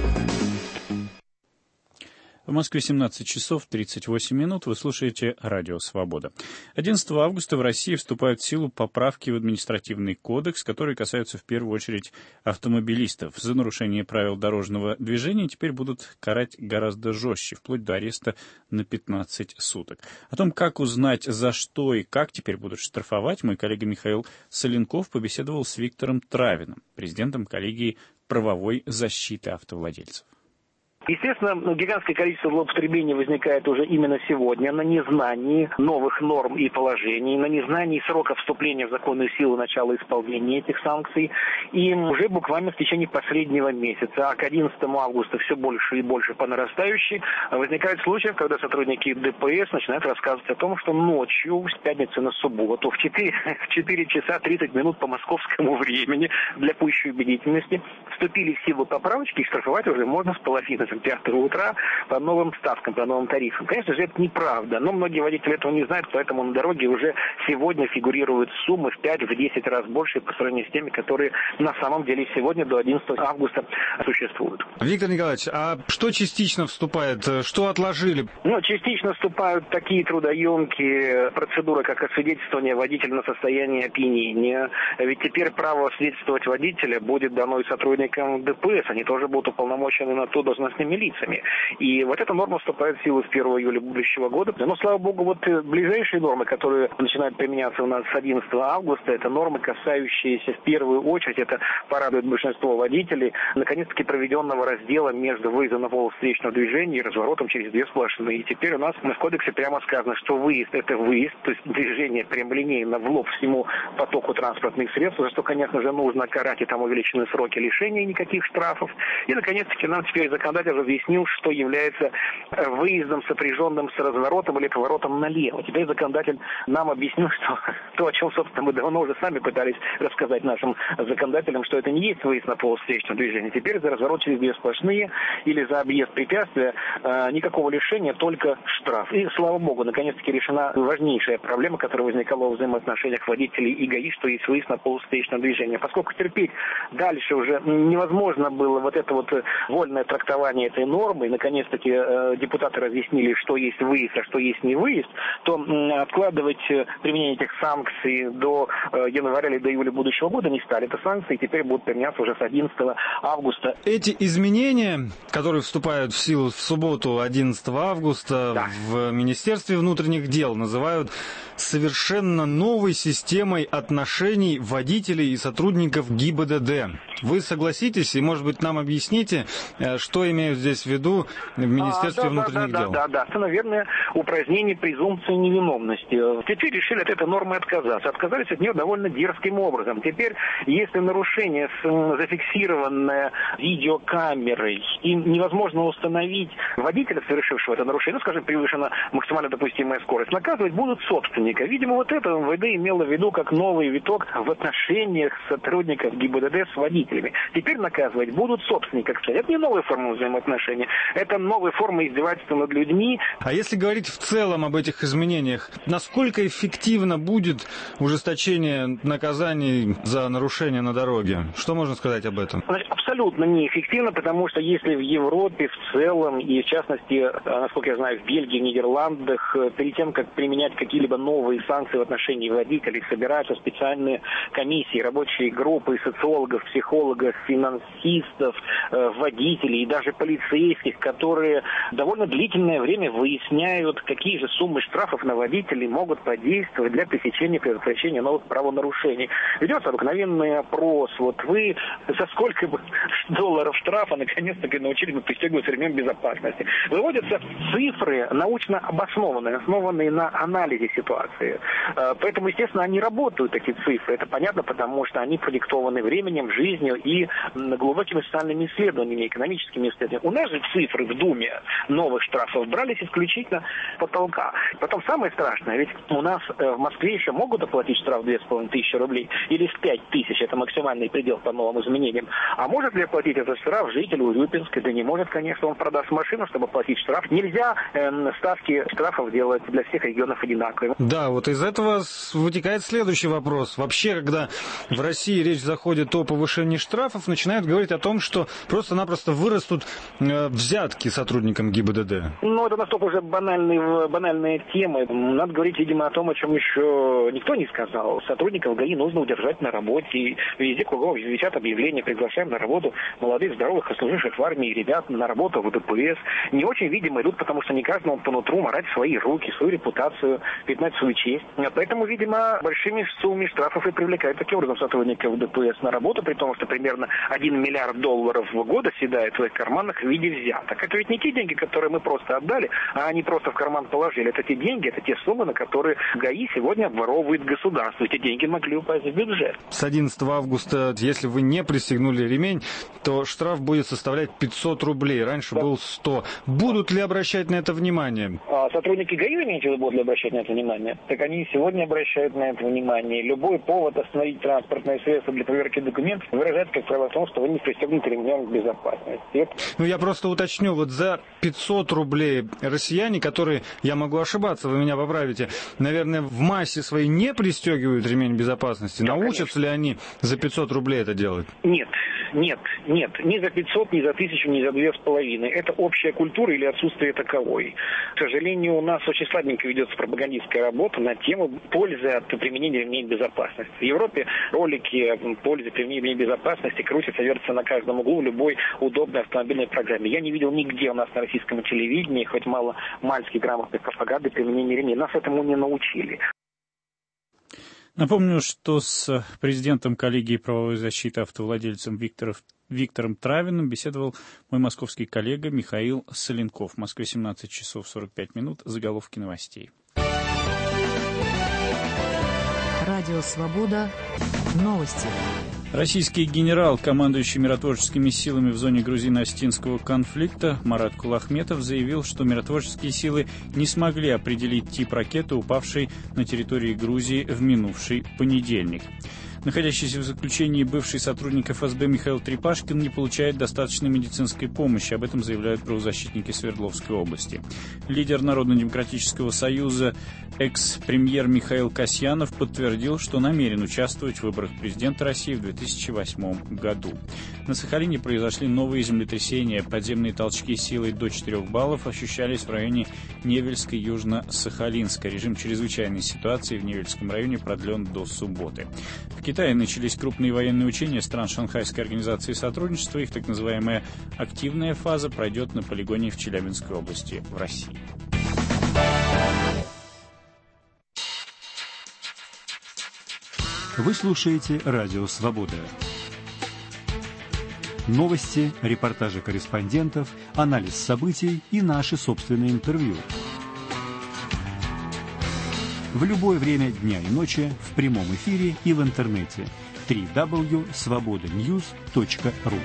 В Москве 17 часов 38 минут. Вы слушаете Радио Свобода. 11 августа в России вступают в силу поправки в административный кодекс, которые касаются в первую очередь автомобилистов. За нарушение правил дорожного движения теперь будут карать гораздо жестче, вплоть до ареста на 15 суток. О том, как узнать, за что и как теперь будут штрафовать, мой коллега Михаил Соленков побеседовал с Виктором Травиным, президентом коллегии правовой защиты автовладельцев. Естественно, гигантское количество злоупотреблений возникает уже именно сегодня на незнании новых норм и положений, на незнании срока вступления в законную силу начала исполнения этих санкций. И уже буквально в течение последнего месяца, а к 11 августа все больше и больше по нарастающей, возникают случаи, когда сотрудники ДПС начинают рассказывать о том, что ночью, с пятницы на субботу, в 4 часа 30 минут по московскому времени, для пущей убедительности, вступили в силу поправочки, и штрафовать уже можно с половины 5 утра по новым ставкам, по новым тарифам. Конечно же, это неправда, но многие водители этого не знают, поэтому на дороге уже сегодня фигурируют суммы в 5-10 раз больше по сравнению с теми, которые на самом деле сегодня до 11 августа существуют. Виктор Николаевич, а что частично вступает? Что отложили? Частично вступают такие трудоемкие процедуры, как освидетельствование водителя на состояние опьянения. Ведь теперь право свидетельствовать водителя будет дано и сотрудникам ДПС. Они тоже будут уполномочены на то должностными лицами. И вот эта норма вступает в силу с 1 июля будущего года. Но, слава богу, вот ближайшие нормы, которые начинают применяться у нас с 11 августа, это нормы, касающиеся в первую очередь, это порадует большинство водителей, наконец-таки проведенного раздела между выездом на полос встречного движения и разворотом через две сплошные. И теперь у нас в кодексе прямо сказано, что выезд – это выезд, то есть движение прямолинейно в лоб всему потоку транспортных средств, за что, конечно же, нужно карать, и там увеличены сроки лишения, никаких штрафов. И, наконец-таки, нам теперь законодатель разъяснил, что является выездом, сопряженным с разворотом или поворотом налево. Теперь законодатель нам объяснил, что то, о чем, собственно, мы давно уже сами пытались рассказать нашим законодателям, что это не есть выезд на полос встречного движения. Теперь за разворот через две сплошные или за объезд препятствия никакого лишения, только штраф. И, слава богу, наконец-таки решена важнейшая проблема, которая возникала в взаимоотношениях водителей и ГАИ, что есть выезд на полусуточное движение. Поскольку терпеть дальше уже невозможно было вот это вот вольное трактование этой нормы, и, наконец-таки, депутаты разъяснили, что есть выезд, а что есть не выезд, то откладывать применение этих санкций до января или до июля будущего года не стали. Это санкции теперь будут применяться уже с 11 августа. Эти изменения, которые вступают в силу в субботу 11 августа, да, в Министерстве внутренних дел называют совершенно новой системой отношений водителей и сотрудников ГИБДД. Вы согласитесь и, может быть, нам объясните, что имеют здесь в виду в Министерстве внутренних дел? Да. Это, наверное, упразднение презумпции невиновности. Теперь решили от этой нормы отказаться. Отказались от нее довольно дерзким образом. Теперь, если нарушение зафиксированное видеокамерой и невозможно установить водителя, совершившего это нарушение, скажем, превышена максимально допустимая скорость, наказывать будут собственника. Видимо, вот это МВД имело в виду как новый виток в отношениях сотрудников ГИБДД с водителями. Теперь наказывать будут собственника. Это не новая форма взаимоотношений, это новая форма издевательства над людьми. А если говорить в целом об этих изменениях, насколько эффективно будет ужесточение наказаний за нарушение на дороге? Что можно сказать об этом? Абсолютно неэффективно, потому что если в Европе в целом, и в частности, насколько я знаю, в Бельгии, в Нидерландах, перед тем, как применять какие-либо новые санкции в отношении водителей, собираются специальные комиссии, рабочие группы социологов, психологов, финансистов, водителей и даже полицейских, которые довольно длительное время выясняют, какие же суммы штрафов на водителей могут подействовать для пресечения, предотвращения новых правонарушений. Ведется обыкновенный опрос. Вот вы за сколько бы долларов штрафа наконец-таки научились бы пристегивать ремень безопасности. Выводятся цифры научно обоснованные, основанные на анализе ситуации. Поэтому, естественно, они работают, эти цифры. Это понятно, потому что они продиктованы временем, жизнью и глубокими социальными исследованиями, экономическими исследованиями. У нас же цифры в Думе новых штрафов брались исключительно с потолка. Потом самое страшное, ведь у нас в Москве еще могут оплатить штраф 2500 рублей или в 5000, это максимальный предел по новым изменениям. А может ли оплатить этот штраф житель Урюпинска? Да не может, конечно, он продаст машину, чтобы оплатить штраф. Нельзя ставки штрафов делать для всех регионов одинаковыми. Да, вот из этого вытекает следующий вопрос. Вообще, когда в России речь заходит о повышении штрафов, начинают говорить о том, что просто-напросто вырастут взятки сотрудникам ГИБДД. Ну, это настолько уже банальная тема. Надо говорить, видимо, о том, о чем еще никто не сказал. Сотрудников ГАИ нужно удержать на работе. И везде кругом висят объявления, приглашаем на работу молодых, здоровых, служивших в армии ребят на работу в ДПС. Не очень, видимо, идут, потому что не каждому по нутру марать свои руки, свою репутацию, пятнать свою честь. Поэтому, видимо, большими суммами штрафов и привлекают таким образом сотрудников ДПС на работу, при том, что примерно 1 миллиард долларов в год оседает в их карманах в виде взяток. Это ведь не те деньги, которые мы просто отдали, а они просто в карман положили. Это те деньги, это те суммы, на которые ГАИ сегодня обворовывает государство. Эти деньги могли упасть в бюджет. С 11 августа, если вы не пристегнули ремень, то штраф будет составлять 500 рублей. Раньше был 100. Будут ли обращать на это внимание? Сотрудники ГАИ, имеете в виду, будут ли обращать на это внимание? Так они сегодня обращают на это внимание. Любой повод остановить транспортное средство для проверки документов выражает, как правило, в том, что вы не пристегнуты ремнем безопасности. Ну, я просто уточню, вот за 500 рублей россияне, которые, я могу ошибаться, вы меня поправите, наверное, в массе своей не пристегивают ремень безопасности. Да, научатся конечно. Ли они за 500 рублей это делать? Нет. Ни за 500, ни за 1000, ни за 2500. Это общая культура или отсутствие таковой. К сожалению, у нас очень слабенько ведется пропагандистская работа на тему пользы от применения ремней безопасности. В Европе ролики пользы применения ремней безопасности крутятся, вертятся на каждом углу в любой удобной автомобильной программе. Я не видел нигде у нас на российском телевидении хоть мало-мальски грамотной пропаганды применения ремней. Нас этому не научили. Напомню, что с президентом коллегии правовой защиты автовладельцем Виктором Травиным беседовал мой московский коллега Михаил Соленков. В Москве 17 часов 45 минут. Заголовки новостей. Радио «Свобода». Новости. Российский генерал, командующий миротворческими силами в зоне грузино-осетинского конфликта, Марат Кулахметов заявил, что миротворческие силы не смогли определить тип ракеты, упавшей на территории Грузии в минувший понедельник. Находящийся в заключении бывший сотрудник ФСБ Михаил Трепашкин не получает достаточной медицинской помощи. Об этом заявляют правозащитники Свердловской области. Лидер Народно-демократического союза, экс-премьер Михаил Касьянов подтвердил, что намерен участвовать в выборах президента России в 2008 году. На Сахалине произошли новые землетрясения. Подземные толчки силой до 4 баллов ощущались в районе Невельска и Южно-Сахалинска. Режим чрезвычайной ситуации в Невельском районе продлен до субботы. В Китае начались крупные военные учения стран Шанхайской организации сотрудничества. Их так называемая активная фаза пройдет на полигоне в Челябинской области в России. Вы слушаете «Радио Свобода». Новости, репортажи корреспондентов, анализ событий и наши собственные интервью. В любое время дня и ночи, в прямом эфире и в интернете. www.svobodanews.ru.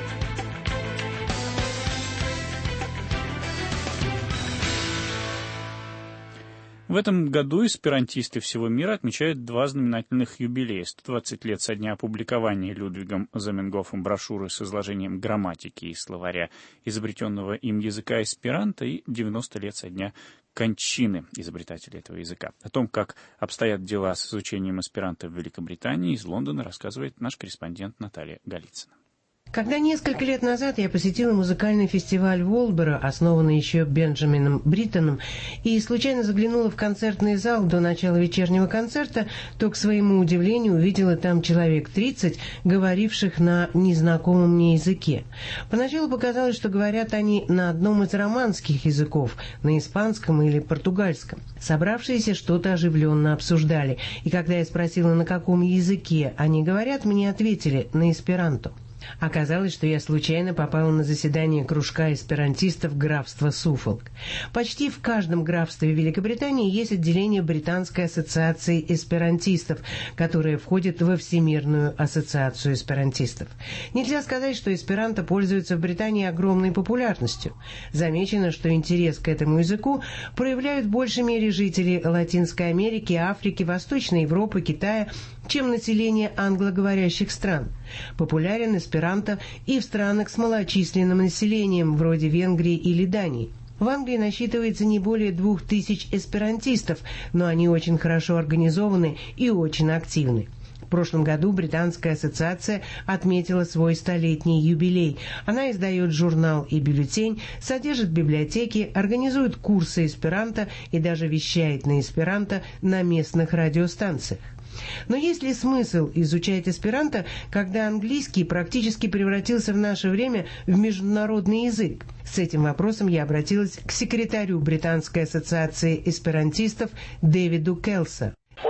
В этом году эсперантисты всего мира отмечают два знаменательных юбилея. 120 лет со дня опубликования Людвигом Заменгофом брошюры с изложением грамматики и словаря изобретенного им языка эсперанто и 90 лет со дня кончины изобретателя этого языка. О том, как обстоят дела с изучением эсперанто в Великобритании, из Лондона рассказывает наш корреспондент Наталья Голицына. Когда несколько лет назад я посетила музыкальный фестиваль Волборо, основанный еще Бенджамином Бриттоном, и случайно заглянула в концертный зал до начала вечернего концерта, то, к своему удивлению, увидела там человек 30, говоривших на незнакомом мне языке. Поначалу показалось, что говорят они на одном из романских языков, на испанском или португальском. Собравшиеся что-то оживленно обсуждали, и когда я спросила, на каком языке они говорят, мне ответили на эсперанто. Оказалось, что я случайно попала на заседание кружка эсперантистов графства Суффолк. Почти в каждом графстве Великобритании есть отделение Британской ассоциации эсперантистов, которое входит во Всемирную ассоциацию эсперантистов. Нельзя сказать, что эсперанто пользуется в Британии огромной популярностью. Замечено, что интерес к этому языку проявляют в большей мере жители Латинской Америки, Африки, Восточной Европы, Китая, чем население англоговорящих стран. Популярен эсперанто и в странах с малочисленным населением, вроде Венгрии или Дании. В Англии насчитывается не более 2000 эсперантистов, но они очень хорошо организованы и очень активны. В прошлом году Британская ассоциация отметила свой 100-летний юбилей. Она издает журнал и бюллетень, содержит библиотеки, организует курсы эсперанто и даже вещает на эсперанто на местных радиостанциях. Но есть ли смысл изучать эсперанто, когда английский практически превратился в наше время в международный язык? С этим вопросом я обратилась к секретарю Британской ассоциации эсперантистов Дэвиду Келсо.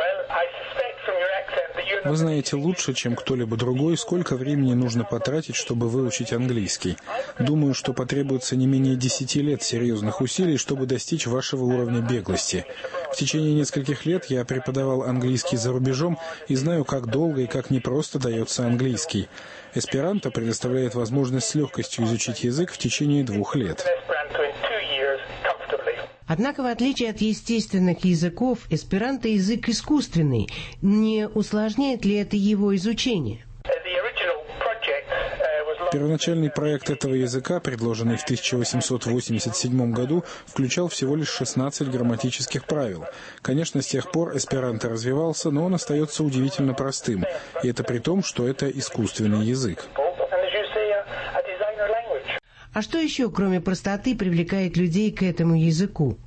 Вы знаете лучше, чем кто-либо другой, сколько времени нужно потратить, чтобы выучить английский. Думаю, что потребуется не менее 10 лет серьезных усилий, чтобы достичь вашего уровня беглости. В течение нескольких лет я преподавал английский за рубежом и знаю, как долго и как непросто дается английский. Эсперанто предоставляет возможность с легкостью изучить язык в течение 2 лет. Однако, в отличие от естественных языков, эсперанто язык искусственный. Не усложняет ли это его изучение? Первоначальный проект этого языка, предложенный в 1887 году, включал всего лишь 16 грамматических правил. Конечно, с тех пор эсперанто развивался, но он остается удивительно простым. И это при том, что это искусственный язык. А что еще, кроме простоты, привлекает людей к этому языку?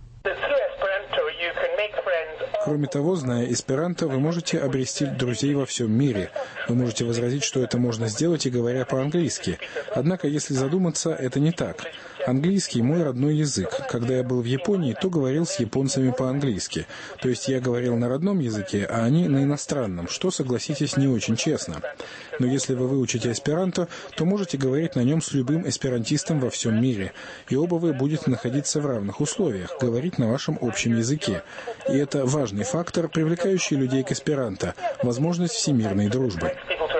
Кроме того, зная эсперанто, вы можете обрести друзей во всем мире. Вы можете возразить, что это можно сделать и говоря по-английски. Однако, если задуматься, это не так. Английский – мой родной язык. Когда я был в Японии, то говорил с японцами по-английски. То есть я говорил на родном языке, а они на иностранном, что, согласитесь, не очень честно. Но если вы выучите эсперанто, то можете говорить на нем с любым эсперантистом во всем мире. И оба вы будете находиться в равных условиях, говорить на вашем общем языке. И это важный фактор, привлекающий людей к эсперанто – возможность всемирной дружбы.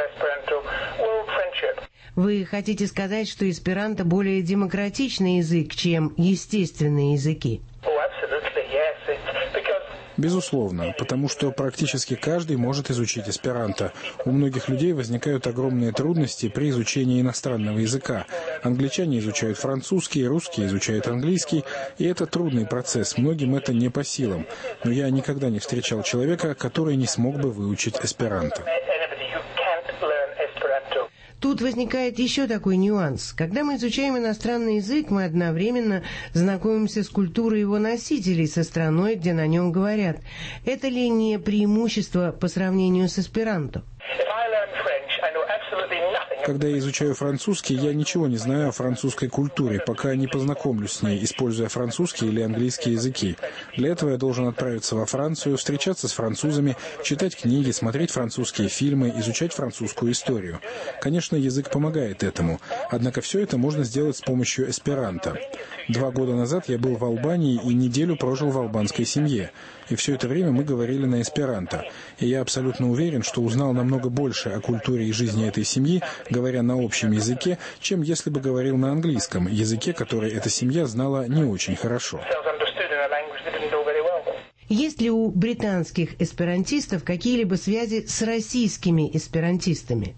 Вы хотите сказать, что эсперанто более демократичный язык, чем естественные языки? Безусловно, потому что практически каждый может изучить эсперанто. У многих людей возникают огромные трудности при изучении иностранного языка. Англичане изучают французский, русские изучают английский, и это трудный процесс, многим это не по силам. Но я никогда не встречал человека, который не смог бы выучить эсперанто. Тут возникает еще такой нюанс. Когда мы изучаем иностранный язык, мы одновременно знакомимся с культурой его носителей, со страной, где на нем говорят. Это ли не преимущество по сравнению с эсперанто? Когда я изучаю французский, я ничего не знаю о французской культуре, пока не познакомлюсь с ней, используя французский или английский языки. Для этого я должен отправиться во Францию, встречаться с французами, читать книги, смотреть французские фильмы, изучать французскую историю. Конечно, язык помогает этому, однако все это можно сделать с помощью эсперанто. 2 года назад я был в Албании и неделю прожил в албанской семье. И все это время мы говорили на эсперанто. И я абсолютно уверен, что узнал намного больше о культуре и жизни этой семьи, говоря на общем языке, чем если бы говорил на английском, языке, который эта семья знала не очень хорошо. Есть ли у британских эсперантистов какие-либо связи с российскими эсперантистами?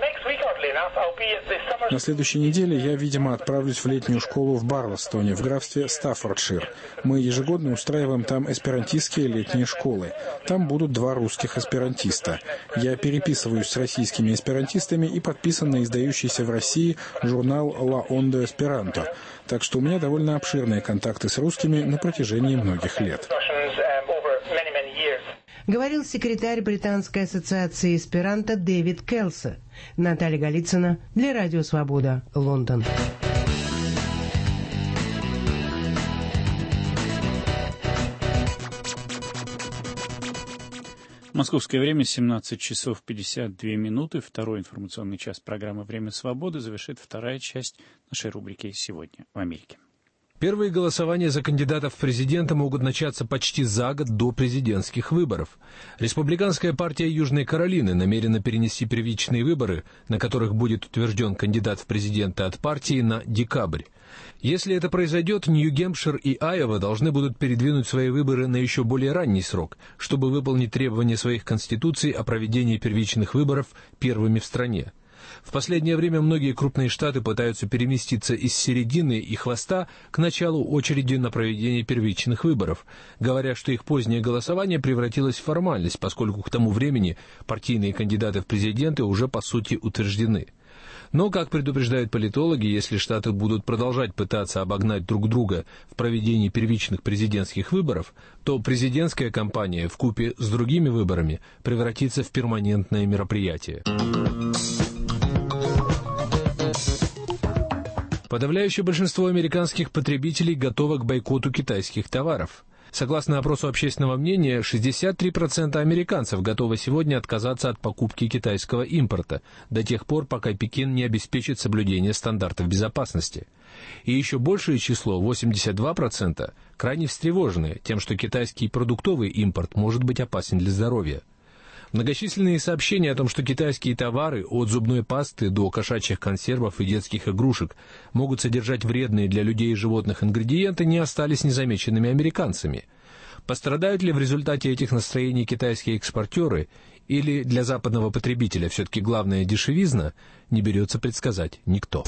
На следующей неделе я, видимо, отправлюсь в летнюю школу в Барлостоне, в графстве Стаффордшир. Мы ежегодно устраиваем там эсперантистские летние школы. Там будут 2 русских эсперантиста. Я переписываюсь с российскими эсперантистами и подписан на издающийся в России журнал «Ла Ондо Эсперанто». Так что у меня довольно обширные контакты с русскими на протяжении многих лет. Говорил секретарь Британской ассоциации эсперанто Дэвид Келса. Наталья Голицына для Радио Свобода, Лондон. Московское время 17 часов 52 минуты. Второй информационный час программы «Время свободы» завершит вторая часть нашей рубрики «Сегодня в Америке». Первые голосования за кандидатов в президенты могут начаться почти за год до президентских выборов. Республиканская партия Южной Каролины намерена перенести первичные выборы, на которых будет утвержден кандидат в президенты от партии, на декабрь. Если это произойдет, Нью-Гэмпшир и Айова должны будут передвинуть свои выборы на еще более ранний срок, чтобы выполнить требования своих конституций о проведении первичных выборов первыми в стране. В последнее время многие крупные штаты пытаются переместиться из середины и хвоста к началу очереди на проведение первичных выборов, говоря, что их позднее голосование превратилось в формальность, поскольку к тому времени партийные кандидаты в президенты уже по сути утверждены. Но, как предупреждают политологи, если штаты будут продолжать пытаться обогнать друг друга в проведении первичных президентских выборов, то президентская кампания вкупе с другими выборами превратится в перманентное мероприятие. Подавляющее большинство американских потребителей готово к бойкоту китайских товаров. Согласно опросу общественного мнения, 63% американцев готовы сегодня отказаться от покупки китайского импорта до тех пор, пока Пекин не обеспечит соблюдение стандартов безопасности. И еще большее число, 82%, крайне встревожены тем, что китайский продуктовый импорт может быть опасен для здоровья. Многочисленные сообщения о том, что китайские товары, от зубной пасты до кошачьих консервов и детских игрушек, могут содержать вредные для людей и животных ингредиенты, не остались незамеченными американцами. Пострадают ли в результате этих настроений китайские экспортеры, или для западного потребителя все-таки главная дешевизна, не берется предсказать никто.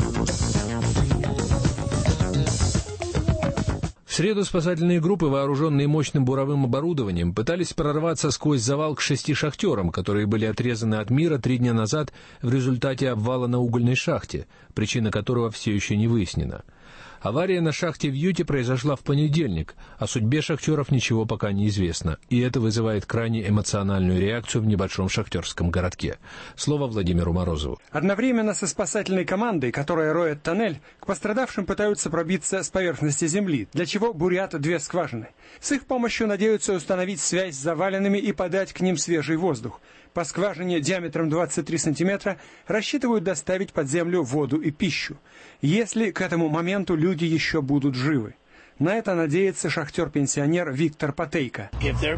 В среду спасательные группы, вооруженные мощным буровым оборудованием, пытались прорваться сквозь завал к 6 шахтерам, которые были отрезаны от мира 3 дня назад в результате обвала на угольной шахте, причина которого все еще не выяснена. Авария на шахте в Юте произошла в понедельник, о судьбе шахтеров ничего пока не известно, и это вызывает крайне эмоциональную реакцию в небольшом шахтерском городке. Слово Владимиру Морозову. Одновременно со спасательной командой, которая роет тоннель, к пострадавшим пытаются пробиться с поверхности земли, для чего бурят 2 скважины. С их помощью надеются установить связь с заваленными и подать к ним свежий воздух. По скважине диаметром 23 сантиметра рассчитывают доставить под землю воду и пищу, если к этому моменту люди еще будут живы. На это надеется шахтер-пенсионер Виктор Патейко.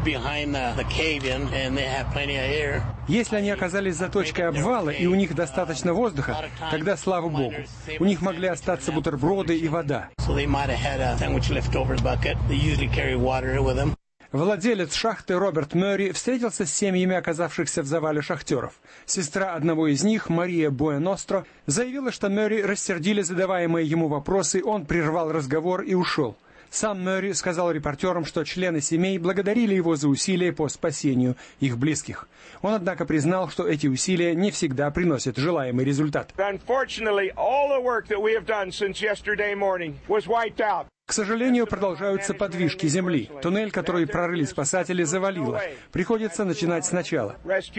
Если они оказались за точкой обвала и у них достаточно воздуха, тогда слава богу. У них могли остаться бутерброды и вода. Владелец шахты Роберт Мёрри встретился с семьями оказавшихся в завале шахтеров. Сестра одного из них, Мария Буэностро, заявила, что Мёрри рассердили задаваемые ему вопросы, он прервал разговор и ушел. Сам Мёрри сказал репортерам, что члены семей благодарили его за усилия по спасению их близких. Он, однако, признал, что эти усилия не всегда приносят желаемый результат. К сожалению, продолжаются подвижки земли. Туннель, который прорыли спасатели, завалило. Приходится начинать сначала.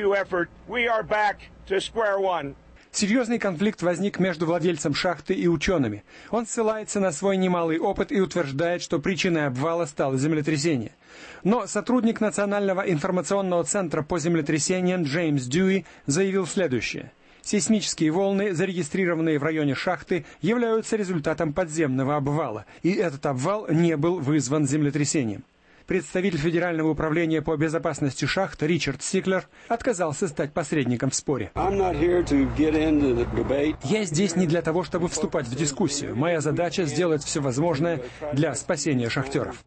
Серьезный конфликт возник между владельцем шахты и учеными. Он ссылается на свой немалый опыт и утверждает, что причиной обвала стало землетрясение. Но сотрудник Национального информационного центра по землетрясениям Джеймс Дьюи заявил следующее. Сейсмические волны, зарегистрированные в районе шахты, являются результатом подземного обвала, и этот обвал не был вызван землетрясением. Представитель Федерального управления по безопасности шахт Ричард Сиклер отказался стать посредником в споре. «Я здесь не для того, чтобы вступать в дискуссию. Моя задача — сделать все возможное для спасения шахтеров».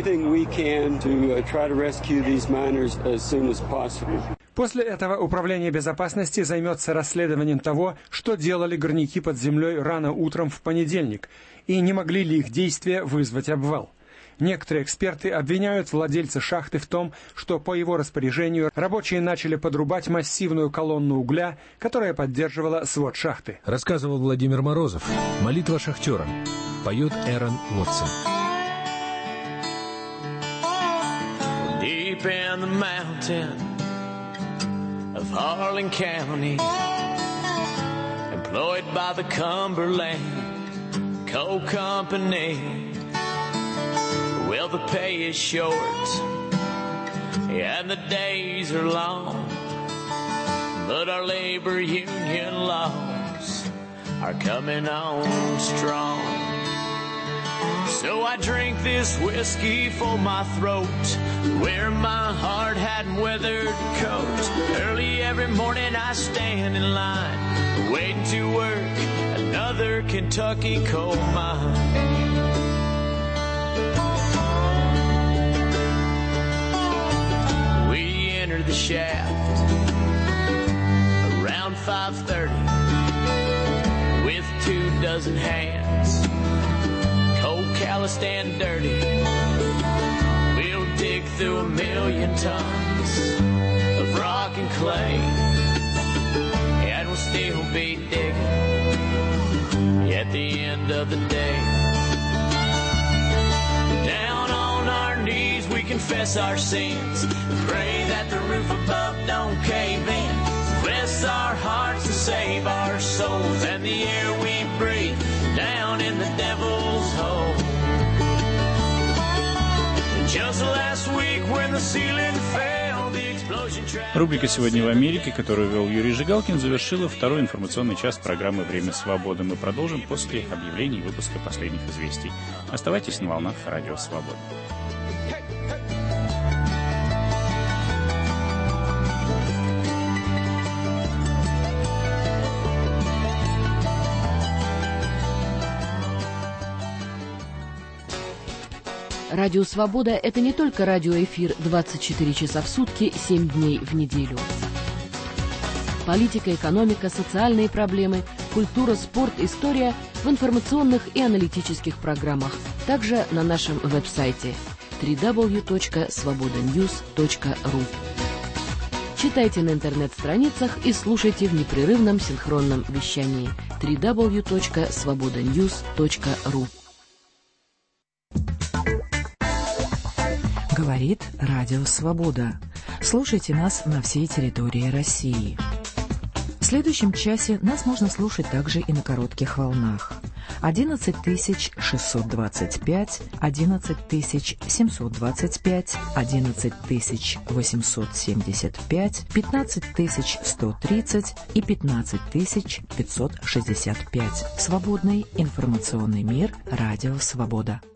После этого Управление безопасности займется расследованием того, что делали горняки под землей рано утром в понедельник, и не могли ли их действия вызвать обвал. Некоторые эксперты обвиняют владельца шахты в том, что по его распоряжению рабочие начали подрубать массивную колонну угля, которая поддерживала свод шахты. Рассказывал Владимир Морозов. «Молитва шахтера». Поет Эрон Уотсон. Deep in the mountain of Harlan County, employed by the Cumberland Coal Company. Well, the pay is short and the days are long, but our labor union laws are coming on strong. So I drink this whiskey for my throat, wear my hard hat and weathered coat. Early every morning I stand in line, waiting to work another Kentucky coal mine. The shaft around 5:30 with 24 hands, cold, calloused and dirty. We'll dig through 1,000,000 tons of rock and clay, and we'll still be digging at the end of the day. Down on our knees we confess our sins, pray that the roof above don't cave in. Bless our hearts and save our souls, and the air we breathe down in the devil's hole. Just last week when the ceiling fell, the explosion trapped. Рубрика «Сегодня в Америке», которую вел Юрий Жигалкин, завершила второй информационный час программы «Время свободы». Мы продолжим после объявлений выпуска последних известий. Оставайтесь на волнах Радио Свобода. Радио «Свобода» — это не только радиоэфир 24 часа в сутки, 7 дней в неделю. Политика, экономика, социальные проблемы, культура, спорт, история в информационных и аналитических программах. Также на нашем веб-сайте www.svobodanews.ru. Читайте на интернет-страницах и слушайте в непрерывном синхронном вещании www.svobodanews.ru. Говорит Радио Свобода. Слушайте нас на всей территории России. В следующем часе нас можно слушать также и на коротких волнах. 11625, 11725, 11875, 15130 и 15565. Свободный информационный мир. Радио Свобода.